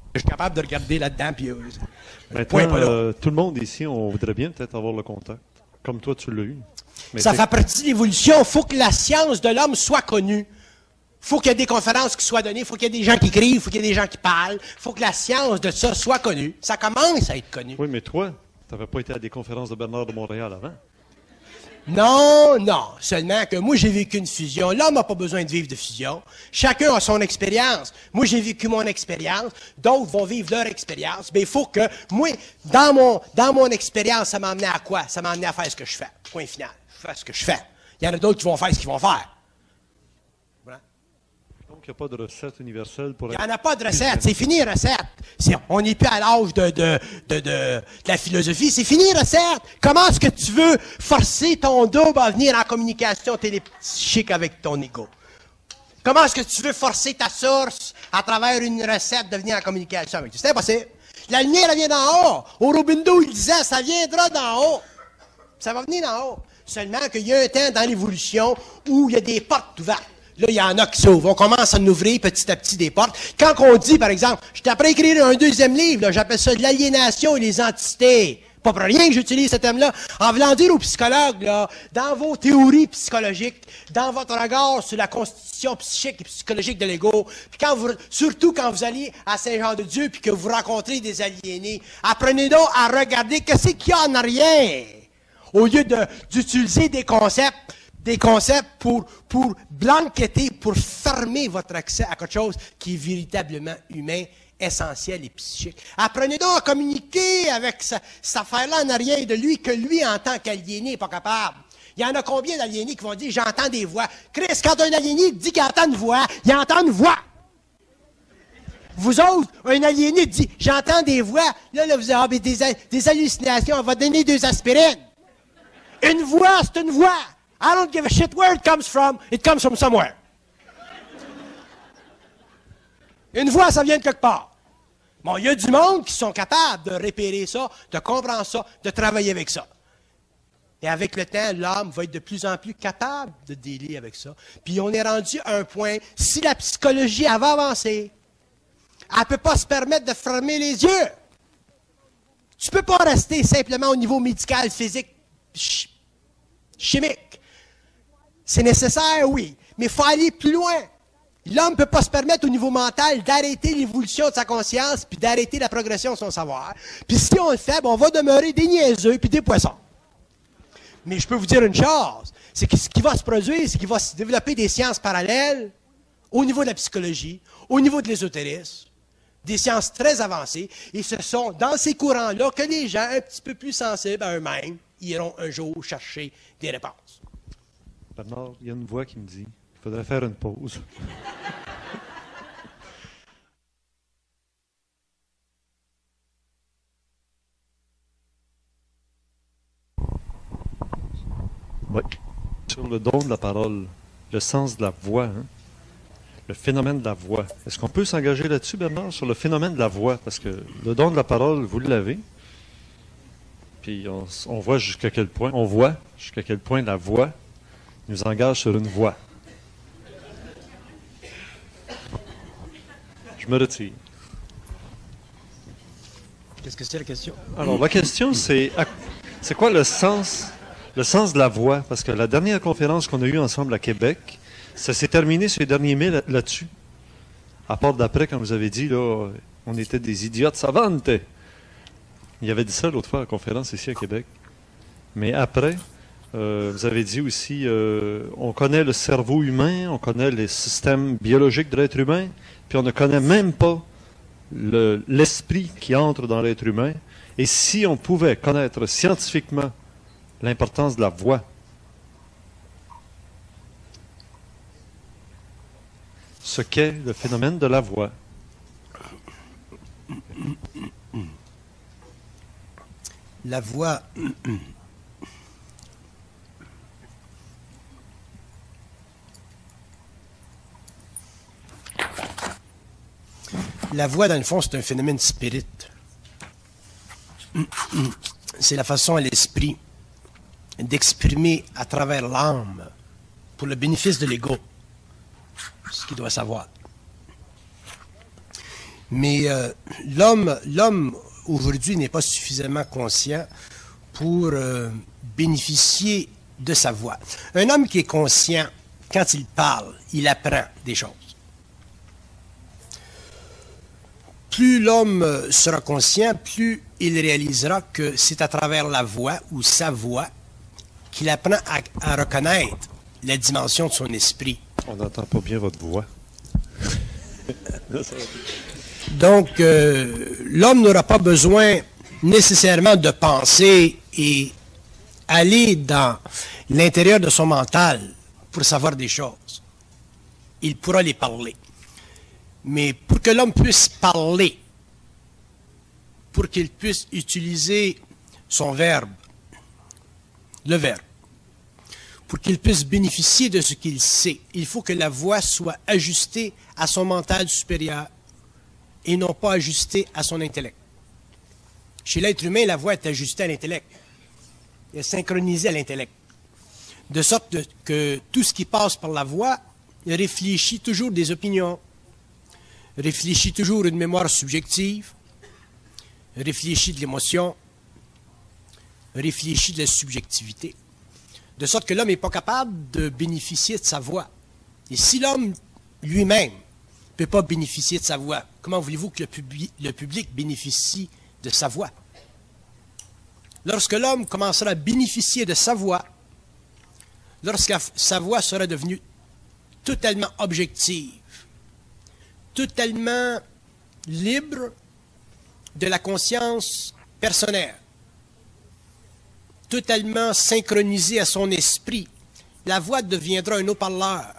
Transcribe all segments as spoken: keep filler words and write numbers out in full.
Je suis capable de regarder là-dedans, puis... Euh, Maintenant, euh, tout le monde ici, on voudrait bien peut-être avoir le contact, comme toi tu l'as eu. Mais ça fait partie de l'évolution. Il faut que la science de l'homme soit connue. Il faut qu'il y ait des conférences qui soient données, il faut qu'il y ait des gens qui écrivent, il faut qu'il y ait des gens qui parlent. Il faut que la science de ça soit connue. Ça commence à être connu. Oui, mais toi, tu n'avais pas été à des conférences de Bernard de Montréal avant? Non, non. Seulement que moi, j'ai vécu une fusion. L'homme n'a pas besoin de vivre de fusion. Chacun a son expérience. Moi, j'ai vécu mon expérience. D'autres vont vivre leur expérience. Mais il faut que, moi, dans mon, dans mon expérience, ça m'a amené à quoi? Ça m'a amené à faire ce que je fais. Point final. Je fais ce que je fais. Il y en a d'autres qui vont faire ce qu'ils vont faire. Voilà. Donc, il n'y a pas de recette universelle pour... Il n'y en a pas de recette. C'est fini, recette. C'est, on n'est plus à l'âge de, de, de, de, de la philosophie. C'est fini, recette. Comment est-ce que tu veux forcer ton double à venir en communication télépsychique avec ton ego? Comment est-ce que tu veux forcer ta source à travers une recette de venir en communication avec toi? C'est impossible. La lumière, elle vient d'en haut. Aurobindo, il disait, ça viendra d'en haut. Ça va venir d'en haut. Seulement qu'il y a un temps dans l'évolution où il y a des portes ouvertes. Là, il y en a qui s'ouvrent. On commence à nous ouvrir petit à petit des portes. Quand on dit, par exemple, je t'apprends à écrire un deuxième livre, j'appelle ça de l'aliénation et les entités. Pas pour rien que j'utilise ce thème-là. En voulant dire aux psychologues, là, dans vos théories psychologiques, dans votre regard sur la constitution psychique et psychologique de l'ego, puis quand vous, surtout quand vous allez à Saint-Jean-de-Dieu puis que vous rencontrez des aliénés, apprenez donc à regarder qu'est-ce qu'il y a en arrière. Au lieu de, d'utiliser des concepts, des concepts pour, pour blanqueter, pour fermer votre accès à quelque chose qui est véritablement humain, essentiel et psychique. Apprenez donc à communiquer avec sa, cette affaire-là en arrière de lui, que lui, en tant qu'aliéné, n'est pas capable. Il y en a combien d'aliénés qui vont dire « j'entends des voix ». Chris, quand un aliéné dit qu'il entend une voix, il entend une voix. Vous autres, un aliéné dit « j'entends des voix ». Là, là, vous avez des, des hallucinations, on va donner deux aspirines. Une voix, c'est une voix. I don't give a shit where it comes from. It comes from somewhere. Une voix, ça vient de quelque part. Bon, il y a du monde qui sont capables de repérer ça, de comprendre ça, de travailler avec ça. Et avec le temps, l'homme va être de plus en plus capable de dealer avec ça. Puis on est rendu à un point, si la psychologie avait avancé, elle ne peut pas se permettre de fermer les yeux. Tu ne peux pas rester simplement au niveau médical, physique, ch- chimique. C'est nécessaire, oui, mais il faut aller plus loin. L'homme ne peut pas se permettre au niveau mental d'arrêter l'évolution de sa conscience puis d'arrêter la progression de son savoir. Puis si on le fait, ben on va demeurer des niaiseux puis des poissons. Mais je peux vous dire une chose, c'est que ce qui va se produire, c'est qu'il va se développer des sciences parallèles au niveau de la psychologie, au niveau de l'ésotérisme, des sciences très avancées, et ce sont dans ces courants-là que les gens un petit peu plus sensibles à eux-mêmes iront un jour chercher des réponses. Bernard, il y a une voix qui me dit qu'il faudrait faire une pause. Oui. Sur le don de la parole, le sens de la voix, hein? Le phénomène de la voix. Est-ce qu'on peut s'engager là-dessus, Bernard, sur le phénomène de la voix? Parce que le don de la parole, vous l'avez. Puis on, on voit jusqu'à quel point, on voit jusqu'à quel point la voix nous engage sur une voie. Je me retire. Qu'est-ce que c'est la question? Alors, la question, c'est c'est quoi le sens, le sens de la voix? Parce que la dernière conférence qu'on a eue ensemble à Québec, ça s'est terminé ces derniers mai là- là-dessus. À part d'après, quand vous avez dit, là, on était des idiotes savantes. Il avait dit ça l'autre fois à la conférence ici à Québec. Mais après, euh, vous avez dit aussi, euh, on connaît le cerveau humain, on connaît les systèmes biologiques de l'être humain, puis on ne connaît même pas le, l'esprit qui entre dans l'être humain. Et si on pouvait connaître scientifiquement l'importance de la voix, ce qu'est le phénomène de la voix. La voix. La voix, dans le fond, c'est un phénomène spirit. C'est la façon à l'esprit d'exprimer à travers l'âme, pour le bénéfice de l'ego, ce qu'il doit savoir. Mais euh, l'homme, l'homme aujourd'hui n'est pas suffisamment conscient pour euh, bénéficier de sa voix. Un homme qui est conscient, quand il parle, il apprend des choses. Plus l'homme sera conscient, plus il réalisera que c'est à travers la voix ou sa voix qu'il apprend à, à reconnaître la dimension de son esprit. On n'entend pas bien votre voix. Donc, euh, l'homme n'aura pas besoin nécessairement de penser et aller dans l'intérieur de son mental pour savoir des choses. Il pourra les parler. Mais pour que l'homme puisse parler, pour qu'il puisse utiliser son verbe, le verbe, pour qu'il puisse bénéficier de ce qu'il sait, il faut que la voix soit ajustée à son mental supérieur et non pas ajustée à son intellect. Chez l'être humain, la voix est ajustée à l'intellect. Elle est synchronisée à l'intellect. De sorte que tout ce qui passe par la voix réfléchit toujours des opinions, réfléchit toujours une mémoire subjective, réfléchit de l'émotion, réfléchit de la subjectivité. De sorte que l'homme n'est pas capable de bénéficier de sa voix. Et si l'homme lui-même ne peut pas bénéficier de sa voix, comment voulez-vous que le, publi le public bénéficie de sa voix? Lorsque l'homme commencera à bénéficier de sa voix, lorsque sa voix sera devenue totalement objective, totalement libre de la conscience personnelle, totalement synchronisée à son esprit, la voix deviendra un haut-parleur.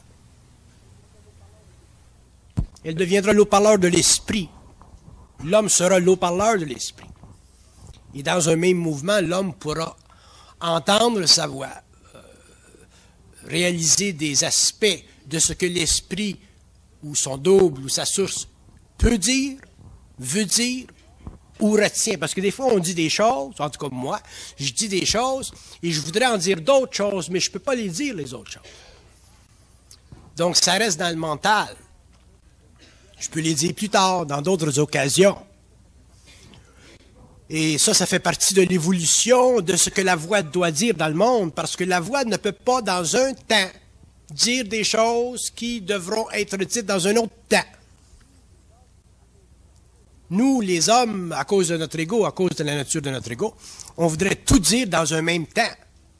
Elle deviendra l'haut-parleur de l'esprit. L'homme sera l'haut-parleur de l'esprit. Et dans un même mouvement, l'homme pourra entendre sa voix, euh, réaliser des aspects de ce que l'esprit ou son double ou sa source peut dire, veut dire ou retient. Parce que des fois, on dit des choses, en tout cas moi, je dis des choses et je voudrais en dire d'autres choses, mais je ne peux pas les dire, les autres choses. Donc, ça reste dans le mental. Je peux les dire plus tard, dans d'autres occasions. Et ça, ça fait partie de l'évolution de ce que la voix doit dire dans le monde, parce que la voix ne peut pas, dans un temps, dire des choses qui devront être dites dans un autre temps. Nous, les hommes, à cause de notre ego, à cause de la nature de notre ego, on voudrait tout dire dans un même temps.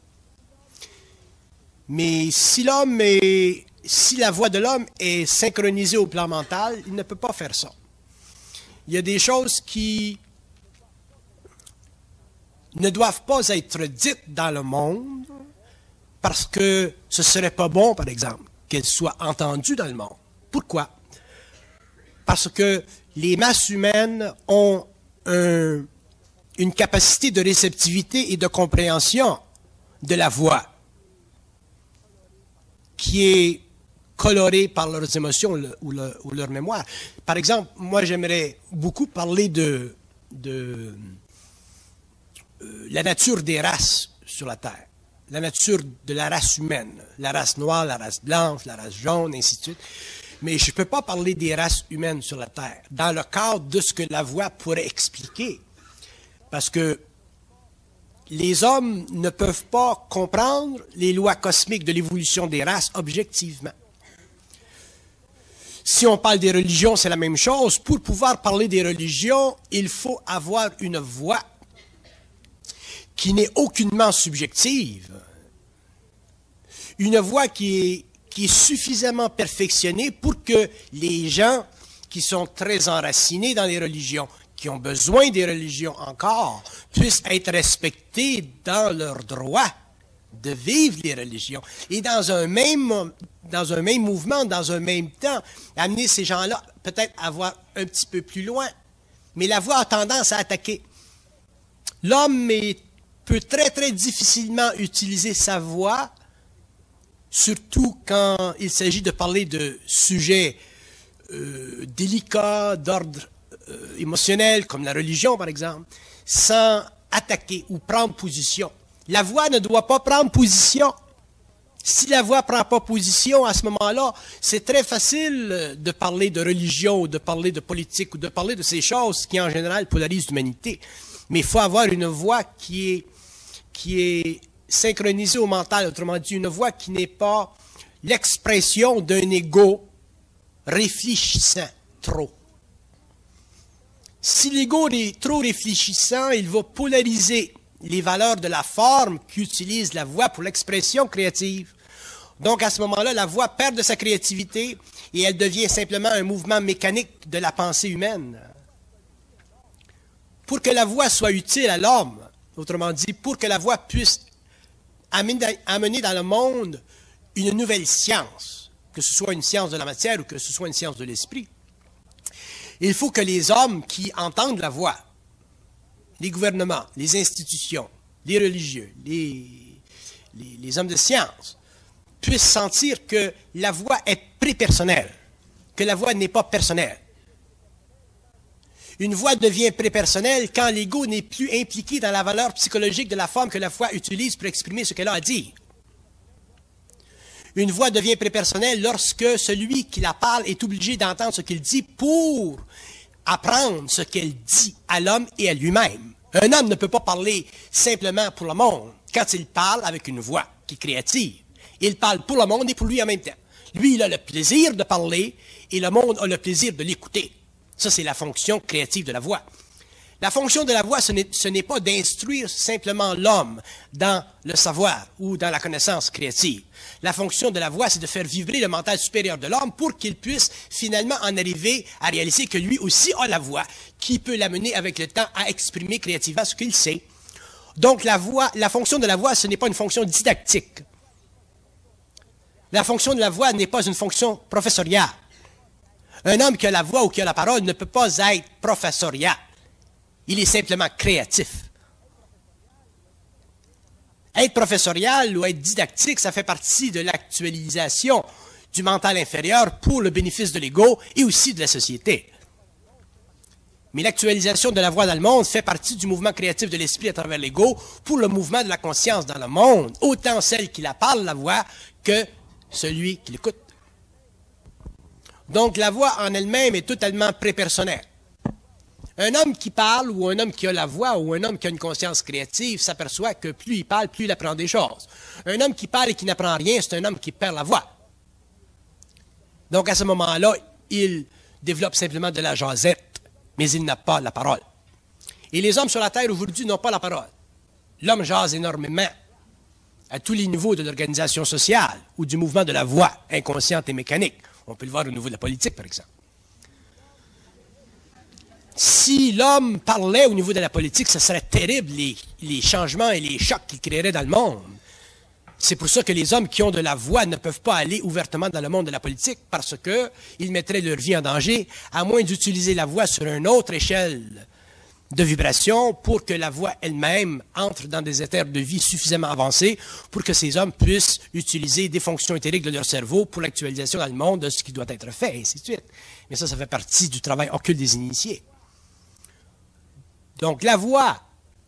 Mais si l'homme est, si la voix de l'homme est synchronisée au plan mental, il ne peut pas faire ça. Il y a des choses qui ne doivent pas être dites dans le monde parce que ce serait pas bon, par exemple, qu'elles soient entendues dans le monde. Pourquoi? Parce que les masses humaines ont un, une capacité de réceptivité et de compréhension de la voix qui est colorée par leurs émotions le, ou, le, ou leur mémoire. Par exemple, moi j'aimerais beaucoup parler de, de euh, la nature des races sur la Terre, la nature de la race humaine, la race noire, la race blanche, la race jaune, ainsi de suite. Mais je ne peux pas parler des races humaines sur la Terre, dans le cadre de ce que la voix pourrait expliquer. Parce que les hommes ne peuvent pas comprendre les lois cosmiques de l'évolution des races objectivement. Si on parle des religions, c'est la même chose. Pour pouvoir parler des religions, il faut avoir une voix qui n'est aucunement subjective. Une voix qui est qui est suffisamment perfectionné pour que les gens qui sont très enracinés dans les religions, qui ont besoin des religions encore, puissent être respectés dans leur droit de vivre les religions. Et dans un même, dans un même mouvement, dans un même temps, amener ces gens-là peut-être à voir un petit peu plus loin. Mais la voix a tendance à attaquer. L'homme peut très, très difficilement utiliser sa voix, surtout quand il s'agit de parler de sujets euh, délicats, d'ordre euh, émotionnel, comme la religion par exemple, sans attaquer ou prendre position. La voix ne doit pas prendre position. Si la voix ne prend pas position à ce moment-là, c'est très facile de parler de religion, ou de parler de politique, ou de parler de ces choses qui, en général, polarisent l'humanité. Mais il faut avoir une voix qui est, qui est synchronisée au mental, autrement dit, une voix qui n'est pas l'expression d'un ego réfléchissant trop. Si l'ego est trop réfléchissant, il va polariser les valeurs de la forme qu'utilise la voix pour l'expression créative. Donc, à ce moment-là, la voix perd de sa créativité et elle devient simplement un mouvement mécanique de la pensée humaine. Pour que la voix soit utile à l'homme, autrement dit, pour que la voix puisse amener dans le monde une nouvelle science, que ce soit une science de la matière ou que ce soit une science de l'esprit, il faut que les hommes qui entendent la voix, les gouvernements, les institutions, les religieux, les, les, les hommes de science, puissent sentir que la voix est prépersonnelle, que la voix n'est pas personnelle. Une voix devient prépersonnelle quand l'ego n'est plus impliqué dans la valeur psychologique de la forme que la voix utilise pour exprimer ce qu'elle a à dire. Une voix devient prépersonnelle lorsque celui qui la parle est obligé d'entendre ce qu'il dit pour apprendre ce qu'elle dit à l'homme et à lui-même. Un homme ne peut pas parler simplement pour le monde quand il parle avec une voix qui est créative. Il parle pour le monde et pour lui en même temps. Lui, il a le plaisir de parler et le monde a le plaisir de l'écouter. Ça, c'est la fonction créative de la voix. La fonction de la voix, ce n'est pas d'instruire simplement l'homme dans le savoir ou dans la connaissance créative. La fonction de la voix, c'est de faire vibrer le mental supérieur de l'homme pour qu'il puisse finalement en arriver à réaliser que lui aussi a la voix, qui peut l'amener avec le temps à exprimer créativement ce qu'il sait. Donc, la voix, la fonction de la voix, ce n'est pas une fonction didactique. La fonction de la voix n'est pas une fonction professoriale. Un homme qui a la voix ou qui a la parole ne peut pas être professorial. Il est simplement créatif. Être professorial ou être didactique, ça fait partie de l'actualisation du mental inférieur pour le bénéfice de l'ego et aussi de la société. Mais l'actualisation de la voix dans le monde fait partie du mouvement créatif de l'esprit à travers l'ego pour le mouvement de la conscience dans le monde, autant celle qui la parle, la voix, que celui qui l'écoute. Donc la voix en elle-même est totalement prépersonnelle. Un homme qui parle, ou un homme qui a la voix, ou un homme qui a une conscience créative, s'aperçoit que plus il parle, plus il apprend des choses. Un homme qui parle et qui n'apprend rien, c'est un homme qui perd la voix. Donc à ce moment-là, il développe simplement de la jasette, mais il n'a pas la parole. Et les hommes sur la Terre aujourd'hui n'ont pas la parole. L'homme jase énormément à tous les niveaux de l'organisation sociale ou du mouvement de la voix inconsciente et mécanique. On peut le voir au niveau de la politique, par exemple. Si l'homme parlait au niveau de la politique, ce serait terrible, les, les changements et les chocs qu'il créerait dans le monde. C'est pour ça que les hommes qui ont de la voix ne peuvent pas aller ouvertement dans le monde de la politique, parce qu'ils mettraient leur vie en danger, à moins d'utiliser la voix sur une autre échelle de vibration pour que la voix elle-même entre dans des éthers de vie suffisamment avancés pour que ces hommes puissent utiliser des fonctions éthériques de leur cerveau pour l'actualisation dans le monde de ce qui doit être fait, et ainsi de suite. Mais ça, ça fait partie du travail occulte des initiés. Donc, la voix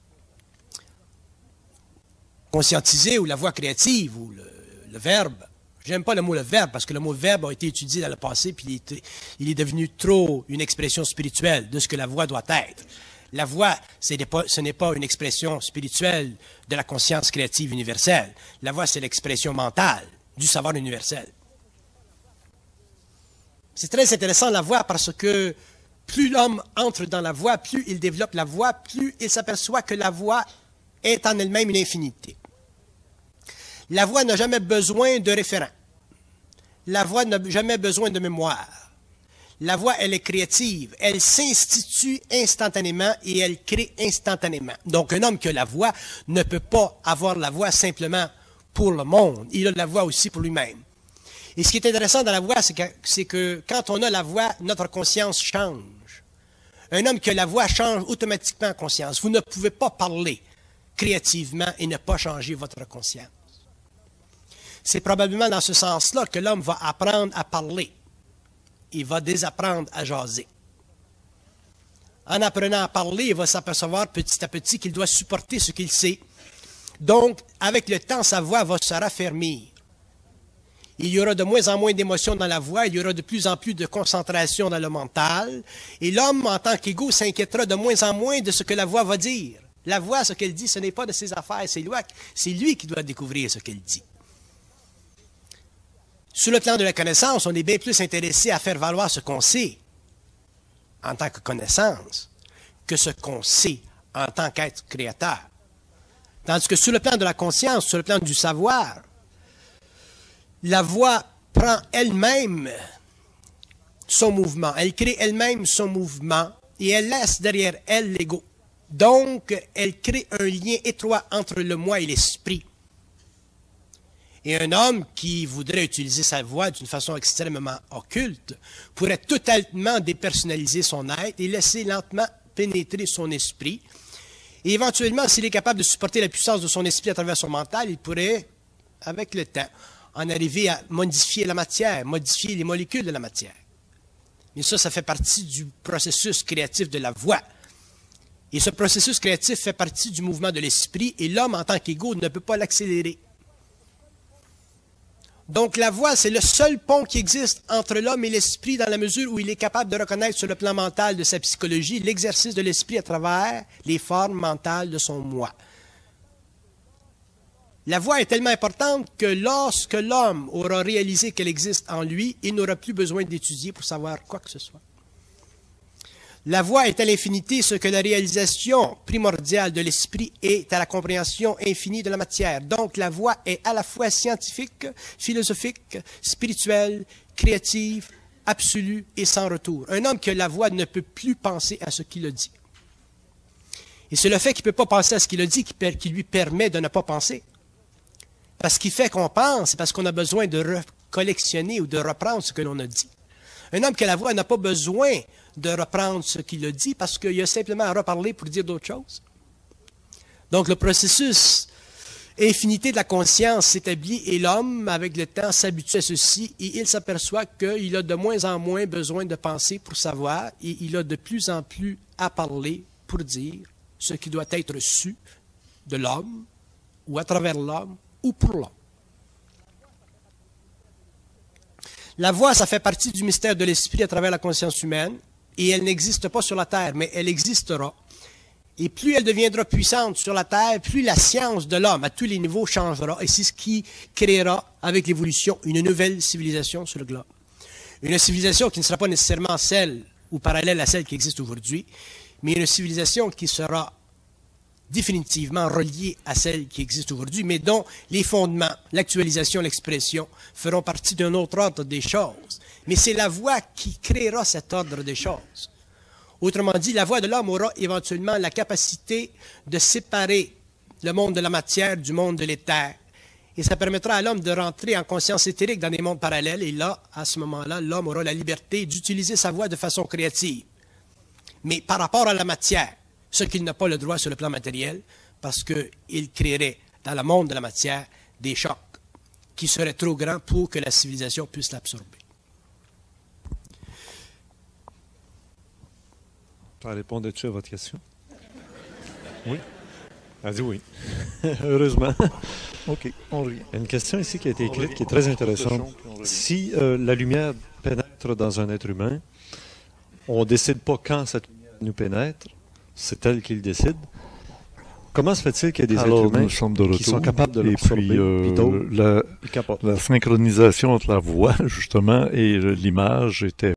conscientisée ou la voix créative ou le, le verbe, j'aime pas le mot le verbe parce que le mot verbe a été utilisé dans le passé puis il est, il est devenu trop une expression spirituelle de ce que la voix doit être. La voix, ce n'est pas, ce n'est pas une expression spirituelle de la conscience créative universelle. La voix, c'est l'expression mentale du savoir universel. C'est très intéressant la voix parce que plus l'homme entre dans la voix, plus il développe la voix, plus il s'aperçoit que la voix est en elle-même une infinité. La voix n'a jamais besoin de référent. La voix n'a jamais besoin de mémoire. La voix, elle est créative. Elle s'institue instantanément et elle crée instantanément. Donc, un homme qui a la voix ne peut pas avoir la voix simplement pour le monde. Il a la voix aussi pour lui-même. Et ce qui est intéressant dans la voix, c'est que, c'est que quand on a la voix, notre conscience change. Un homme qui a la voix change automatiquement en conscience. Vous ne pouvez pas parler créativement et ne pas changer votre conscience. C'est probablement dans ce sens-là que l'homme va apprendre à parler. Il va désapprendre à jaser. En apprenant à parler, il va s'apercevoir petit à petit qu'il doit supporter ce qu'il sait. Donc, avec le temps, sa voix va se raffermir. Il y aura de moins en moins d'émotions dans la voix, il y aura de plus en plus de concentration dans le mental, et l'homme, en tant qu'égo, s'inquiétera de moins en moins de ce que la voix va dire. La voix, ce qu'elle dit, ce n'est pas de ses affaires, c'est lui, c'est lui qui doit découvrir ce qu'elle dit. Sur le plan de la connaissance, on est bien plus intéressé à faire valoir ce qu'on sait en tant que connaissance que ce qu'on sait en tant qu'être créateur. Tandis que sur le plan de la conscience, sur le plan du savoir, la voix prend elle-même son mouvement, elle crée elle-même son mouvement et elle laisse derrière elle l'ego. Donc, elle crée un lien étroit entre le moi et l'esprit. Et un homme qui voudrait utiliser sa voix d'une façon extrêmement occulte pourrait totalement dépersonnaliser son être et laisser lentement pénétrer son esprit. Et éventuellement, s'il est capable de supporter la puissance de son esprit à travers son mental, il pourrait, avec le temps, en arriver à modifier la matière, modifier les molécules de la matière. Mais ça, ça fait partie du processus créatif de la voix. Et ce processus créatif fait partie du mouvement de l'esprit, et l'homme, en tant qu'égo, ne peut pas l'accélérer. Donc la voix, c'est le seul pont qui existe entre l'homme et l'esprit dans la mesure où il est capable de reconnaître sur le plan mental de sa psychologie l'exercice de l'esprit à travers les formes mentales de son moi. La voix est tellement importante que lorsque l'homme aura réalisé qu'elle existe en lui, il n'aura plus besoin d'étudier pour savoir quoi que ce soit. La voix est à l'infinité ce que la réalisation primordiale de l'esprit est à la compréhension infinie de la matière. Donc la voix est à la fois scientifique, philosophique, spirituelle, créative, absolue et sans retour. Un homme qui a la voix ne peut plus penser à ce qu'il a dit. Et c'est le fait qu'il ne peut pas penser à ce qu'il a dit qui, qui lui permet de ne pas penser. Parce qu'il fait qu'on pense, c'est parce qu'on a besoin de recollectionner ou de reprendre ce que l'on a dit. Un homme qui a la voix n'a pas besoin de reprendre ce qu'il a dit parce qu'il a simplement à reparler pour dire d'autres choses. Donc le processus infinité de la conscience s'établit et l'homme, avec le temps, s'habitue à ceci et il s'aperçoit qu'il a de moins en moins besoin de penser pour savoir et il a de plus en plus à parler pour dire ce qui doit être su de l'homme ou à travers l'homme ou pour l'homme. La voix, ça fait partie du mystère de l'esprit à travers la conscience humaine, et elle n'existe pas sur la Terre, mais elle existera. Et plus elle deviendra puissante sur la Terre, plus la science de l'homme à tous les niveaux changera, et c'est ce qui créera, avec l'évolution, une nouvelle civilisation sur le globe. Une civilisation qui ne sera pas nécessairement celle ou parallèle à celle qui existe aujourd'hui, mais une civilisation qui sera définitivement reliée à celle qui existe aujourd'hui, mais dont les fondements, l'actualisation, l'expression feront partie d'un autre ordre des choses. Mais c'est la voix qui créera cet ordre des choses. Autrement dit, la voix de l'homme aura éventuellement la capacité de séparer le monde de la matière du monde de l'éther. Et ça permettra à l'homme de rentrer en conscience éthérique dans des mondes parallèles. Et là, à ce moment-là, l'homme aura la liberté d'utiliser sa voix de façon créative. Mais par rapport à la matière, ce qu'il n'a pas le droit sur le plan matériel, parce qu'il créerait dans le monde de la matière des chocs qui seraient trop grands pour que la civilisation puisse l'absorber. Ça répondait-tu à votre question? Oui. Elle a dit oui. Heureusement. OK, on revient. Il y a une question ici qui a été écrite qui est très intéressante. Si euh, la lumière pénètre dans un être humain, on ne décide pas quand cette lumière nous pénètre, c'est elle qui le décide. Comment se fait-il qu'il y ait des Alors, êtres humains retour, qui sont capables de et l'absorber, puis, euh, puis d'autres la, qui capotent? la synchronisation entre la voix, justement, et l'image était